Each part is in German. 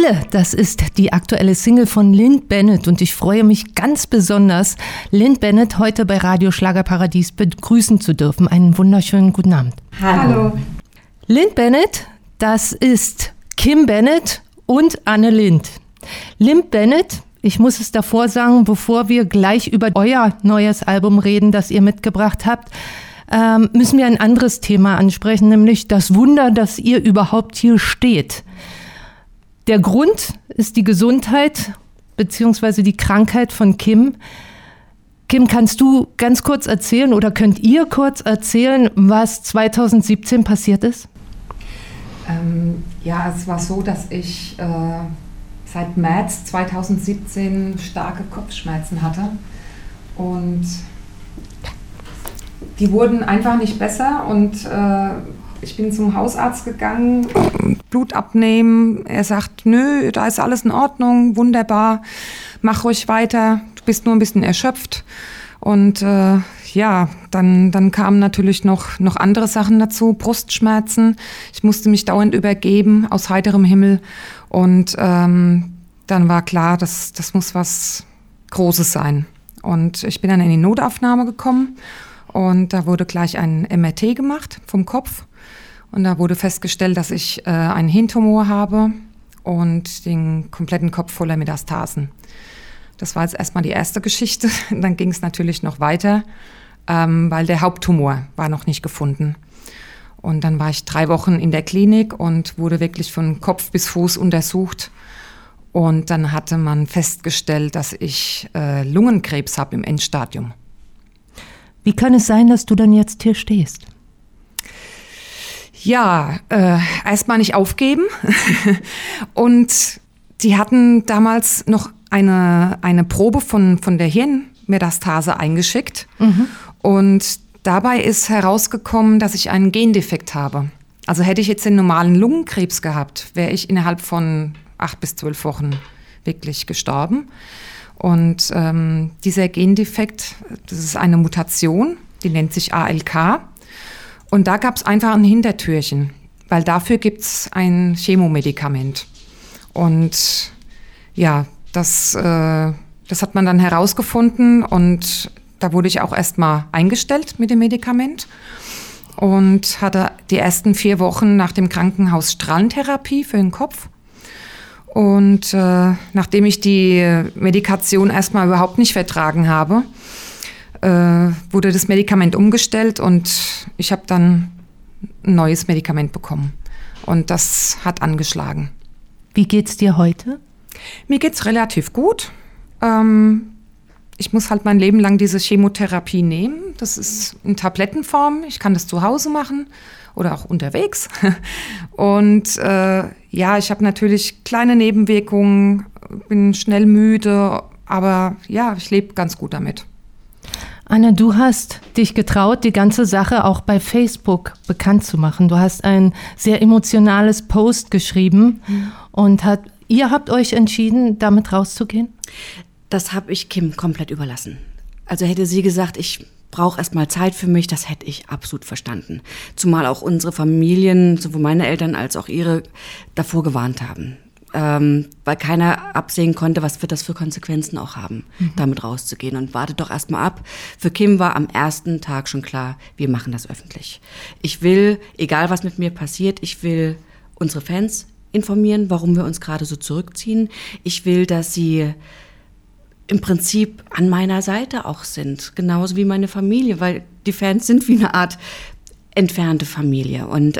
Welle, das ist die aktuelle Single von Lynn Bennett und ich freue mich ganz besonders, Lynn Bennett heute bei Radio Schlagerparadies begrüßen zu dürfen. Einen wunderschönen guten Abend. Hallo. Lynn Bennett, das ist Kim Bennett und Anne Lind. Lynn Bennett, ich muss es davor sagen, bevor wir gleich über euer neues Album reden, das ihr mitgebracht habt, müssen wir ein anderes Thema ansprechen, nämlich das Wunder, dass ihr überhaupt hier steht. Der Grund ist die Gesundheit bzw. die Krankheit von Kim. Kim, kannst du ganz kurz erzählen oder könnt ihr kurz erzählen, was 2017 passiert ist? Ja, es war so, dass ich seit März 2017 starke Kopfschmerzen hatte und die wurden einfach nicht besser und ich bin zum Hausarzt gegangen, Blut abnehmen. Er sagt, nö, da ist alles in Ordnung, wunderbar, mach ruhig weiter, du bist nur ein bisschen erschöpft. Und dann kamen natürlich noch andere Sachen dazu, Brustschmerzen. Ich musste mich dauernd übergeben aus heiterem Himmel. Und dann war klar, das muss was Großes sein. Und ich bin dann in die Notaufnahme gekommen und da wurde gleich ein MRT gemacht vom Kopf. Und da wurde festgestellt, dass ich einen Hirntumor habe und den kompletten Kopf voller Metastasen. Das war jetzt erstmal die erste Geschichte. Dann ging es natürlich noch weiter, weil der Haupttumor war noch nicht gefunden. Und dann war ich 3 Wochen in der Klinik und wurde wirklich von Kopf bis Fuß untersucht. Und dann hatte man festgestellt, dass ich Lungenkrebs habe im Endstadium. Wie kann es sein, dass du dann jetzt hier stehst? Ja, erstmal nicht aufgeben. Und die hatten damals noch eine Probe von der Hirnmetastase eingeschickt. Mhm. Und dabei ist herausgekommen, dass ich einen Gendefekt habe. Also hätte ich jetzt den normalen Lungenkrebs gehabt, wäre ich innerhalb von 8 bis 12 Wochen wirklich gestorben. Und dieser Gendefekt, das ist eine Mutation, die nennt sich ALK. Und da gab es einfach ein Hintertürchen, weil dafür gibt es ein Chemomedikament. Und ja, das hat man dann herausgefunden und da wurde ich auch erstmal eingestellt mit dem Medikament und hatte die ersten 4 Wochen nach dem Krankenhaus Strahlentherapie für den Kopf. Und nachdem ich die Medikation erstmal überhaupt nicht vertragen habe, wurde das Medikament umgestellt und ich habe dann ein neues Medikament bekommen. Und das hat angeschlagen. Wie geht's dir heute? Mir geht's relativ gut. Ich muss halt mein Leben lang diese Chemotherapie nehmen. Das ist in Tablettenform. Ich kann das zu Hause machen oder auch unterwegs. Und ich habe natürlich kleine Nebenwirkungen, bin schnell müde, aber ja, ich lebe ganz gut damit. Anne, du hast dich getraut, die ganze Sache auch bei Facebook bekannt zu machen. Du hast ein sehr emotionales Post geschrieben und ihr habt euch entschieden, damit rauszugehen? Das habe ich Kim komplett überlassen. Also hätte sie gesagt, ich brauche erstmal Zeit für mich, das hätte ich absolut verstanden. Zumal auch unsere Familien, sowohl meine Eltern als auch ihre, davor gewarnt haben. Weil keiner absehen konnte, was wird das für Konsequenzen auch haben, damit rauszugehen. Und wartet doch erstmal ab. Für Kim war am ersten Tag schon klar, wir machen das öffentlich. Ich will, egal was mit mir passiert, ich will unsere Fans informieren, warum wir uns gerade so zurückziehen. Ich will, dass sie im Prinzip an meiner Seite auch sind, genauso wie meine Familie, weil die Fans sind wie eine Art entfernte Familie. Und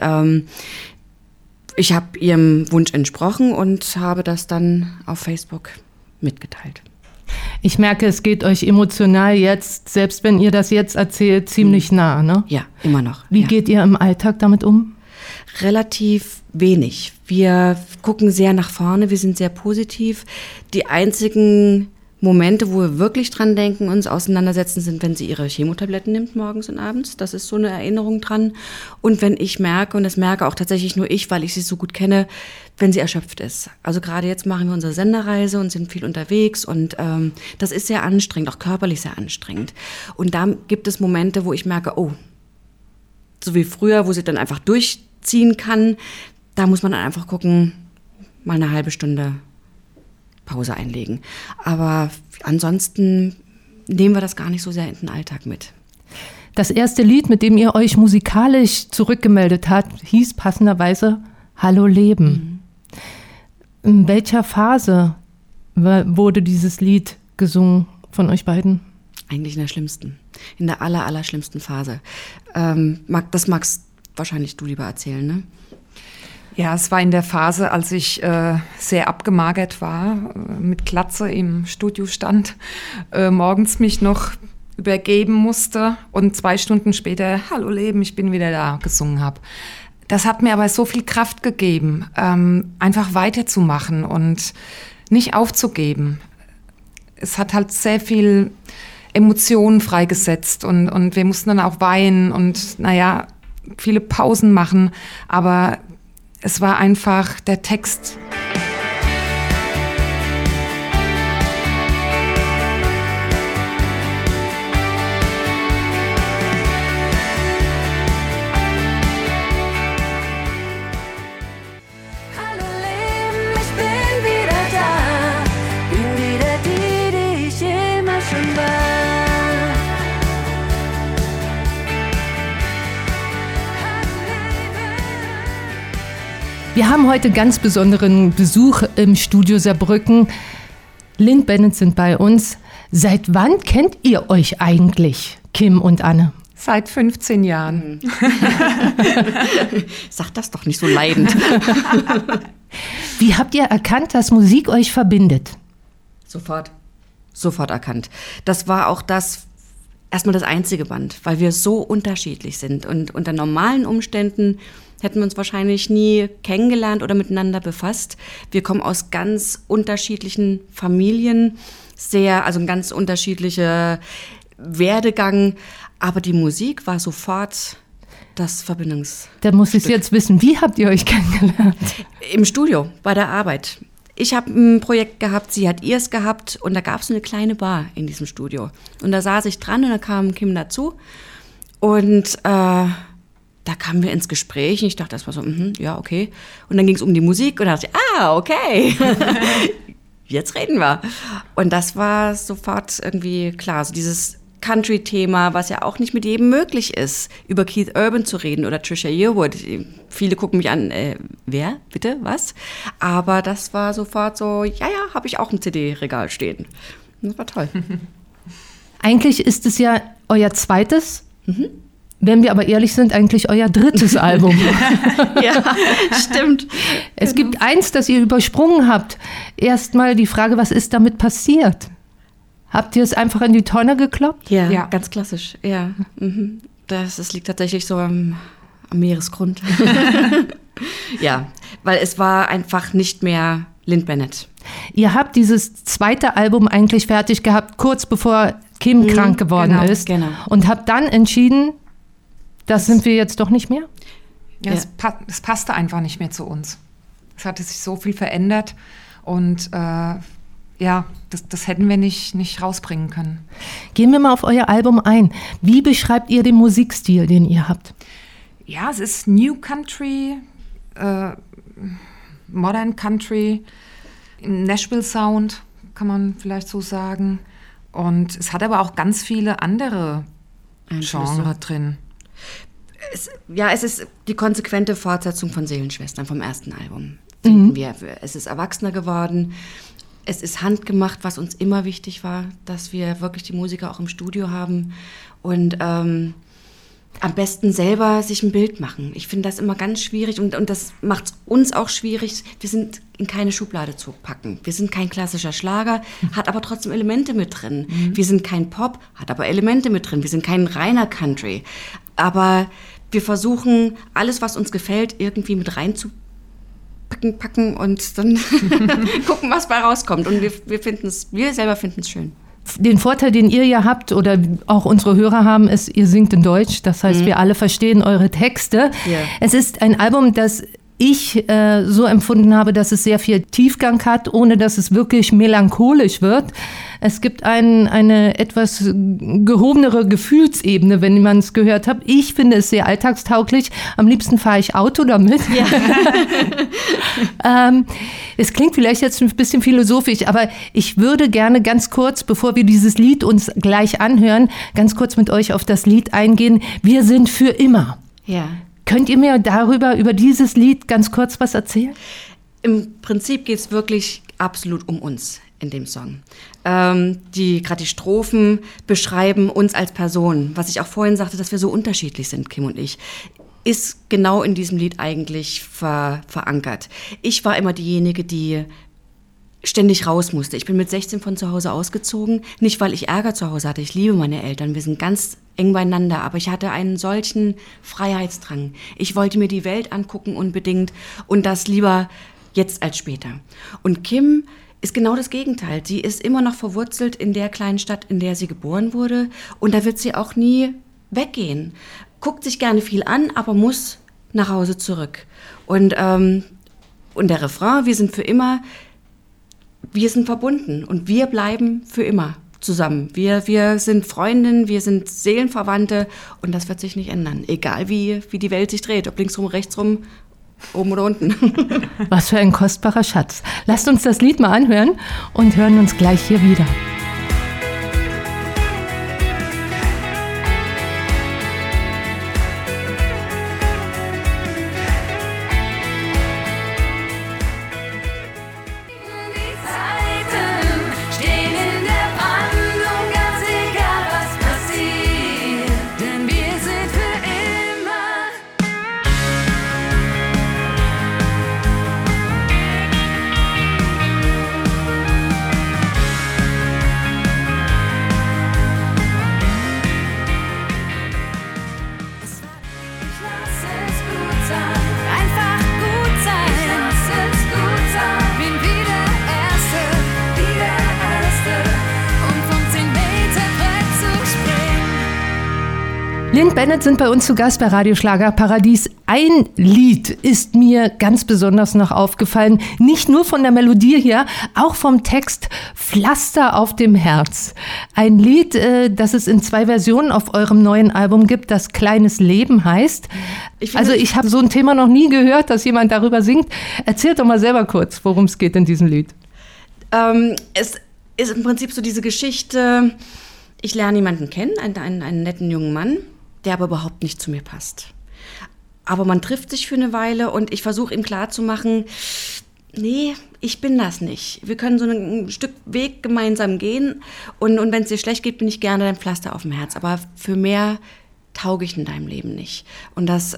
ich habe ihrem Wunsch entsprochen und habe das dann auf Facebook mitgeteilt. Ich merke, es geht euch emotional jetzt, selbst wenn ihr das jetzt erzählt, ziemlich nah, ne? Ja, immer noch. Wie geht ihr im Alltag damit um? Relativ wenig. Wir gucken sehr nach vorne, wir sind sehr positiv. Die einzigen Momente, wo wir wirklich dran denken, uns auseinandersetzen, sind, wenn sie ihre Chemotabletten nimmt morgens und abends. Das ist so eine Erinnerung dran. Und wenn ich merke, und das merke auch tatsächlich nur ich, weil ich sie so gut kenne, wenn sie erschöpft ist. Also gerade jetzt machen wir unsere Sendereise und sind viel unterwegs und das ist sehr anstrengend, auch körperlich sehr anstrengend. Und da gibt es Momente, wo ich merke, oh, so wie früher, wo sie dann einfach durchziehen kann, da muss man dann einfach gucken, mal eine halbe Stunde Pause einlegen. Aber ansonsten nehmen wir das gar nicht so sehr in den Alltag mit. Das erste Lied, mit dem ihr euch musikalisch zurückgemeldet habt, hieß passenderweise Hallo Leben. In welcher Phase wurde dieses Lied gesungen von euch beiden? Eigentlich in der schlimmsten, in der allerschlimmsten Phase. Das magst wahrscheinlich du lieber erzählen, ne? Ja, es war in der Phase, als ich sehr abgemagert war, mit Glatze im Studio stand, morgens mich noch übergeben musste und 2 Stunden später Hallo Leben, ich bin wieder da gesungen habe. Das hat mir aber so viel Kraft gegeben, einfach weiterzumachen und nicht aufzugeben. Es hat halt sehr viel Emotionen freigesetzt und wir mussten dann auch weinen und viele Pausen machen, aber es war einfach der Text. Wir haben heute ganz besonderen Besuch im Studio Saarbrücken. Lynn Bennett sind bei uns. Seit wann kennt ihr euch eigentlich, Kim und Anne? Seit 15 Jahren. Sag das doch nicht so leidend. Wie habt ihr erkannt, dass Musik euch verbindet? Sofort erkannt. Das war auch erstmal das einzige Band, weil wir so unterschiedlich sind. Und unter normalen Umständen hätten wir uns wahrscheinlich nie kennengelernt oder miteinander befasst. Wir kommen aus ganz unterschiedlichen Familien, also ein ganz unterschiedlicher Werdegang. Aber die Musik war sofort das Verbindungsstück. Da muss ich jetzt wissen, wie habt ihr euch kennengelernt? Im Studio, bei der Arbeit. Ich habe ein Projekt gehabt, sie hat ihrs gehabt und da gab es so eine kleine Bar in diesem Studio. Und da saß ich dran und da kam Kim dazu und da kamen wir ins Gespräch und ich dachte erstmal so, ja, okay. Und dann ging es um die Musik und da dachte ich, okay, jetzt reden wir. Und das war sofort irgendwie klar, so dieses Country-Thema, was ja auch nicht mit jedem möglich ist, über Keith Urban zu reden oder Trisha Yearwood. Viele gucken mich an, wer, bitte, was? Aber das war sofort so, ja, habe ich auch im CD-Regal stehen. Das war toll. Eigentlich ist es ja euer zweites, wenn wir aber ehrlich sind, eigentlich euer drittes Album. Ja, stimmt. Es gibt eins, das ihr übersprungen habt. Erstmal die Frage, was ist damit passiert? Habt ihr es einfach in die Tonne gekloppt? Ja, ganz klassisch, ja. Das liegt tatsächlich so am Meeresgrund. Ja, weil es war einfach nicht mehr Lynn Bennett. Ihr habt dieses zweite Album eigentlich fertig gehabt, kurz bevor Kim krank geworden ist. Genau. Und habt dann entschieden, das sind wir jetzt doch nicht mehr? Ja, es passte einfach nicht mehr zu uns. Es hatte sich so viel verändert und das hätten wir nicht rausbringen können. Gehen wir mal auf euer Album ein. Wie beschreibt ihr den Musikstil, den ihr habt? Ja, es ist New Country, Modern Country, Nashville Sound, kann man vielleicht so sagen. Und es hat aber auch ganz viele andere Genres drin. Es ist die konsequente Fortsetzung von Seelenschwestern vom ersten Album, finden wir. Es ist erwachsener geworden. Es ist handgemacht, was uns immer wichtig war, dass wir wirklich die Musiker auch im Studio haben und am besten selber sich ein Bild machen. Ich finde das immer ganz schwierig und das macht es uns auch schwierig. Wir sind in keine Schublade zu packen. Wir sind kein klassischer Schlager, hat aber trotzdem Elemente mit drin. Wir sind kein Pop, hat aber Elemente mit drin. Wir sind kein reiner Country. Aber wir versuchen, alles, was uns gefällt, irgendwie mit reinzupacken und dann gucken, was bei rauskommt. Und wir selber finden es schön. Den Vorteil, den ihr ja habt oder auch unsere Hörer haben, ist, ihr singt in Deutsch. Das heißt, wir alle verstehen eure Texte. Yeah. Es ist ein Album, das ich so empfunden habe, dass es sehr viel Tiefgang hat, ohne dass es wirklich melancholisch wird. Es gibt eine etwas gehobenere Gefühlsebene, wenn man es gehört hat. Ich finde es sehr alltagstauglich. Am liebsten fahre ich Auto damit. Ja. Es klingt vielleicht jetzt ein bisschen philosophisch, aber ich würde gerne ganz kurz, bevor wir dieses Lied uns gleich anhören, ganz kurz mit euch auf das Lied eingehen. Wir sind für immer. Ja. Könnt ihr mir über dieses Lied ganz kurz was erzählen? Im Prinzip geht es wirklich absolut um uns in dem Song. Gerade die Strophen beschreiben uns als Person. Was ich auch vorhin sagte, dass wir so unterschiedlich sind, Kim und ich, ist genau in diesem Lied eigentlich verankert. Ich war immer diejenige, die ständig raus musste. Ich bin mit 16 von zu Hause ausgezogen, nicht weil ich Ärger zu Hause hatte. Ich liebe meine Eltern, wir sind ganz eng beieinander, aber ich hatte einen solchen Freiheitsdrang. Ich wollte mir die Welt angucken unbedingt und das lieber jetzt als später. Und Kim ist genau das Gegenteil. Sie ist immer noch verwurzelt in der kleinen Stadt, in der sie geboren wurde. Und da wird sie auch nie weggehen. Guckt sich gerne viel an, aber muss nach Hause zurück. Und der Refrain, wir sind für immer, wir sind verbunden und wir bleiben für immer zusammen. Wir sind Freundinnen, wir sind Seelenverwandte und das wird sich nicht ändern. Egal wie die Welt sich dreht, ob linksrum, rechtsrum, oben oder unten. Was für ein kostbarer Schatz. Lasst uns das Lied mal anhören und hören uns gleich hier wieder. Lynn Bennett sind bei uns zu Gast bei Radio Schlagerparadies. Ein Lied ist mir ganz besonders noch aufgefallen, nicht nur von der Melodie her, auch vom Text Pflaster auf dem Herz. Ein Lied, das es in 2 Versionen auf eurem neuen Album gibt, das Kleines Leben heißt. Ich habe so ein Thema noch nie gehört, dass jemand darüber singt. Erzählt doch mal selber kurz, worum es geht in diesem Lied. Es ist im Prinzip so diese Geschichte, ich lerne jemanden kennen, einen netten jungen Mann, der aber überhaupt nicht zu mir passt. Aber man trifft sich für eine Weile und ich versuche ihm klarzumachen, nee, ich bin das nicht. Wir können so ein Stück Weg gemeinsam gehen und wenn es dir schlecht geht, bin ich gerne dein Pflaster auf dem Herz. Aber für mehr tauge ich in deinem Leben nicht. Und das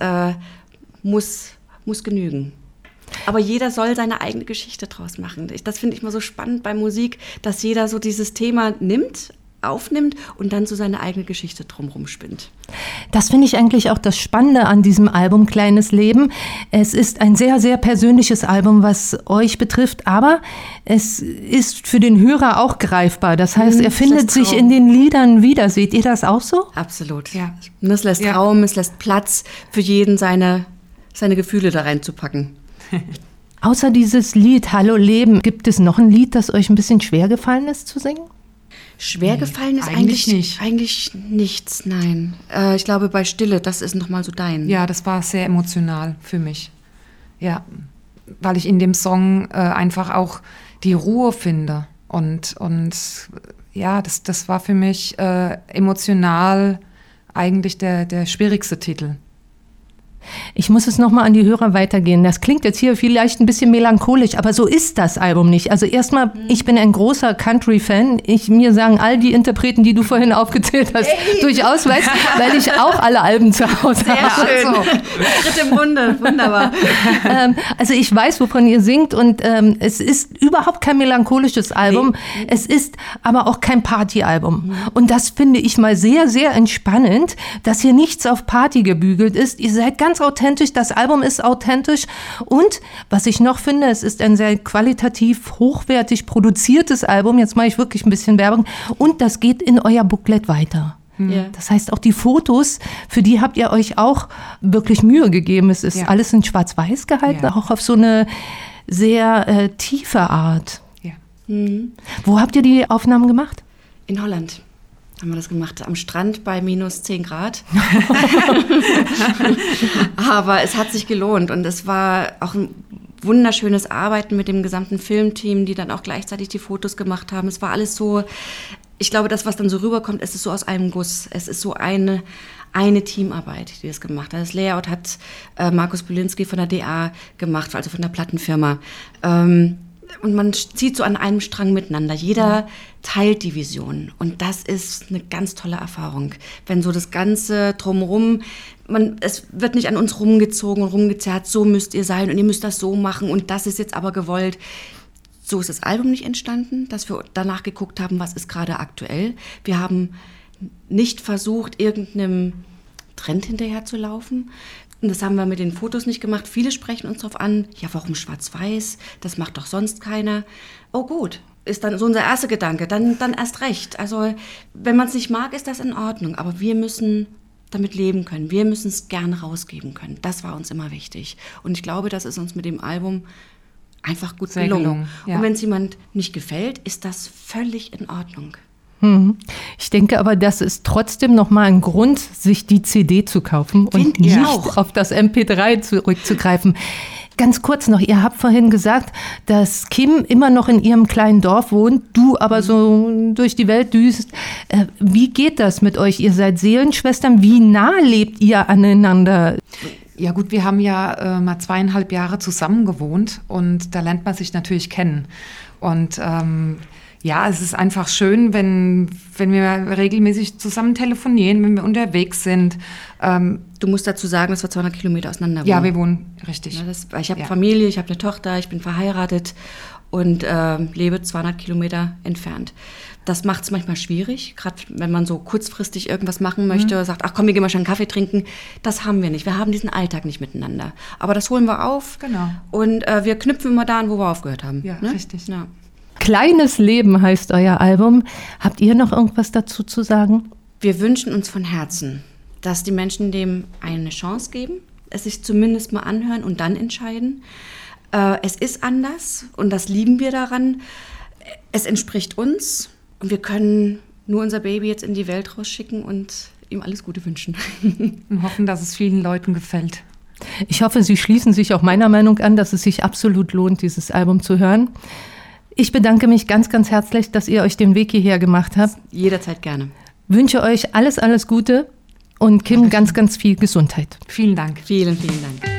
muss genügen. Aber jeder soll seine eigene Geschichte draus machen. Das finde ich immer so spannend bei Musik, dass jeder so dieses Thema aufnimmt und dann so seine eigene Geschichte drumherum spinnt. Das finde ich eigentlich auch das Spannende an diesem Album Kleines Leben. Es ist ein sehr, sehr persönliches Album, was euch betrifft, aber es ist für den Hörer auch greifbar. Das heißt, er findet sich in den Liedern wieder. Seht ihr das auch so? Absolut, ja. Und es lässt Raum, es lässt Platz für jeden, seine Gefühle da reinzupacken. Außer dieses Lied Hallo Leben, gibt es noch ein Lied, das euch ein bisschen schwer gefallen ist zu singen? Schwer gefallen ist eigentlich nichts, nein. Ich glaube, bei Stille, das ist nochmal so dein. Ja, das war sehr emotional für mich. Ja, weil ich in dem Song einfach auch die Ruhe finde. Und ja, das war für mich emotional eigentlich der schwierigste Titel. Ich muss es nochmal an die Hörer weitergehen. Das klingt jetzt hier vielleicht ein bisschen melancholisch, aber so ist das Album nicht. Also erstmal, ich bin ein großer Country-Fan. Mir sagen all die Interpreten, die du vorhin aufgezählt hast, durchaus weiß, weil ich auch alle Alben zu Hause habe. Sehr schön. Dritt im Bunde, wunderbar. Also ich weiß, wovon ihr singt und es ist überhaupt kein melancholisches Album. Nee. Es ist aber auch kein Partyalbum. Und das finde ich mal sehr, sehr entspannend, dass hier nichts auf Party gebügelt ist. Ihr seid ganz authentisch, das Album ist authentisch und was ich noch finde, es ist ein sehr qualitativ hochwertig produziertes Album, jetzt mache ich wirklich ein bisschen Werbung und das geht in euer Booklet weiter. Ja. Das heißt, auch die Fotos, für die habt ihr euch auch wirklich Mühe gegeben. Es ist alles in Schwarz-Weiß gehalten, auch auf so eine sehr tiefe Art. Ja. Wo habt ihr die Aufnahmen gemacht? In Holland haben wir das gemacht, am Strand bei minus 10 Grad. Aber es hat sich gelohnt und es war auch ein wunderschönes Arbeiten mit dem gesamten Filmteam, die dann auch gleichzeitig die Fotos gemacht haben. Es war alles so, ich glaube, das, was dann so rüberkommt, es ist so aus einem Guss. Es ist so eine Teamarbeit, die das gemacht hat. Das Layout hat Markus Polinski von der DA gemacht, also von der Plattenfirma. Und man zieht so an einem Strang miteinander. Jeder teilt die Vision. Und das ist eine ganz tolle Erfahrung. Wenn so das Ganze drumherum, es wird nicht an uns rumgezogen und rumgezerrt, so müsst ihr sein und ihr müsst das so machen und das ist jetzt aber gewollt. So ist das Album nicht entstanden, dass wir danach geguckt haben, was ist gerade aktuell. Wir haben nicht versucht, irgendeinem Trend hinterher zu laufen. Und das haben wir mit den Fotos nicht gemacht. Viele sprechen uns darauf an, ja, warum schwarz-weiß? Das macht doch sonst keiner. Oh gut, ist dann so unser erster Gedanke, dann erst recht. Also wenn man es nicht mag, ist das in Ordnung. Aber wir müssen damit leben können. Wir müssen es gerne rausgeben können. Das war uns immer wichtig. Und ich glaube, das ist uns mit dem Album einfach gut gelungen. Ja. Und wenn es jemand nicht gefällt, ist das völlig in Ordnung. Ich denke aber, das ist trotzdem nochmal ein Grund, sich die CD zu kaufen und nicht auf das MP3 zurückzugreifen. Ganz kurz noch, ihr habt vorhin gesagt, dass Kim immer noch in ihrem kleinen Dorf wohnt, du aber so durch die Welt düst. Wie geht das mit euch? Ihr seid Seelenschwestern. Wie nah lebt ihr aneinander? Ja gut, wir haben ja mal 2,5 Jahre zusammen gewohnt und da lernt man sich natürlich kennen. Und ja, es ist einfach schön, wenn wir regelmäßig zusammen telefonieren, wenn wir unterwegs sind. Du musst dazu sagen, dass wir 200 Kilometer auseinander wohnen. Ja, wir wohnen, richtig. Ja, ich habe Familie, ich habe eine Tochter, ich bin verheiratet und lebe 200 Kilometer entfernt. Das macht es manchmal schwierig, gerade wenn man so kurzfristig irgendwas machen möchte, sagt, ach komm, wir gehen mal schon einen Kaffee trinken. Das haben wir nicht, wir haben diesen Alltag nicht miteinander. Aber das holen wir auf und wir knüpfen immer da an, wo wir aufgehört haben. Ja, richtig. Ja. Kleines Leben heißt euer Album. Habt ihr noch irgendwas dazu zu sagen? Wir wünschen uns von Herzen, dass die Menschen dem eine Chance geben, es sich zumindest mal anhören und dann entscheiden. Es ist anders und das lieben wir daran. Es entspricht uns und wir können nur unser Baby jetzt in die Welt rausschicken und ihm alles Gute wünschen. Und hoffen, dass es vielen Leuten gefällt. Ich hoffe, Sie schließen sich auch meiner Meinung an, dass es sich absolut lohnt, dieses Album zu hören. Ich bedanke mich ganz, ganz herzlich, dass ihr euch den Weg hierher gemacht habt. Jederzeit gerne. Wünsche euch alles, alles Gute und Kim ganz, ganz viel Gesundheit. Vielen Dank. Vielen, vielen Dank.